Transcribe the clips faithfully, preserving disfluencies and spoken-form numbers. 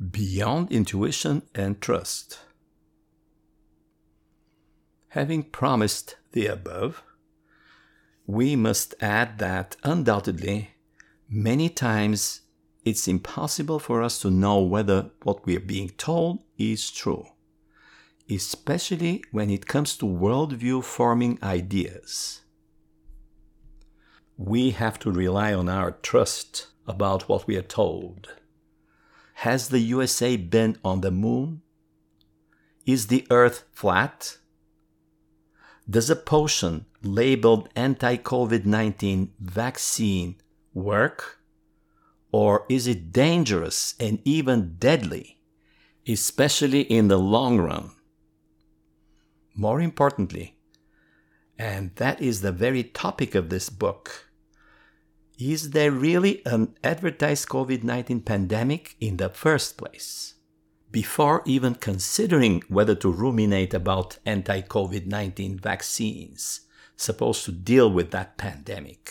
Beyond intuition and trust. Having promised the above, we must add that undoubtedly, many times it's impossible for us to know whether what we are being told is true, especially when it comes to worldview-forming ideas. We have to rely on our trust about what we are told. Has the U S A been on the moon? Is the Earth flat? Does a potion labeled anti-COVID nineteen vaccine work? Or is it dangerous and even deadly, especially in the long run? More importantly, and that is the very topic of this book, is there really an advertised COVID nineteen pandemic in the first place, before even considering whether to ruminate about anti-COVID nineteen vaccines supposed to deal with that pandemic?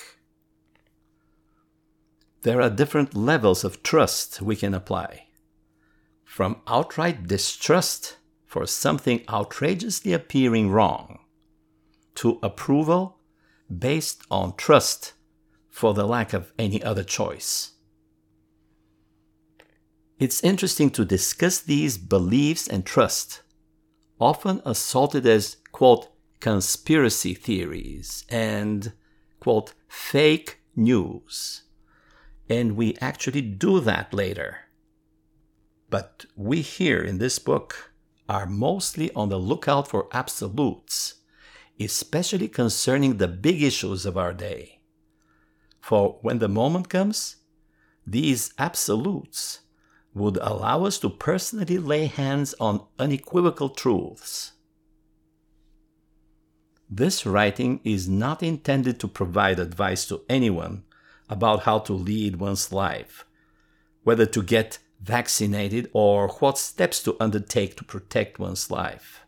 There are different levels of trust we can apply, from outright distrust for something outrageously appearing wrong, to approval based on trust for the lack of any other choice. It's interesting to discuss these beliefs and trust, often assaulted as, quote, conspiracy theories and, quote, fake news. And we actually do that later. But we here in this book are mostly on the lookout for absolutes, especially concerning the big issues of our day. For when the moment comes, these absolutes would allow us to personally lay hands on unequivocal truths. This writing is not intended to provide advice to anyone about how to lead one's life, whether to get vaccinated or what steps to undertake to protect one's life.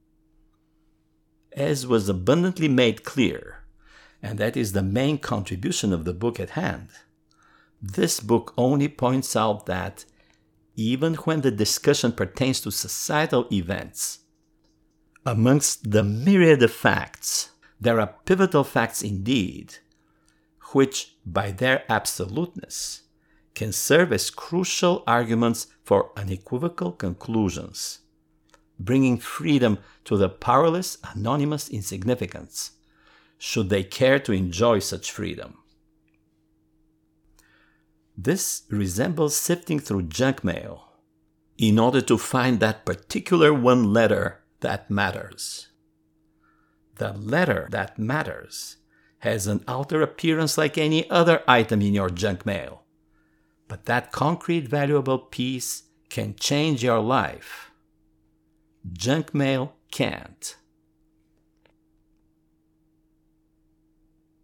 As was abundantly made clear, and that is the main contribution of the book at hand, this book only points out that even when the discussion pertains to societal events, amongst the myriad of facts, there are pivotal facts indeed, which, by their absoluteness, can serve as crucial arguments for unequivocal conclusions, bringing freedom to the powerless, anonymous insignificants, should they care to enjoy such freedom. This resembles sifting through junk mail in order to find that particular one letter that matters. The letter that matters has an outer appearance like any other item in your junk mail, but that concrete valuable piece can change your life. Junk mail can't.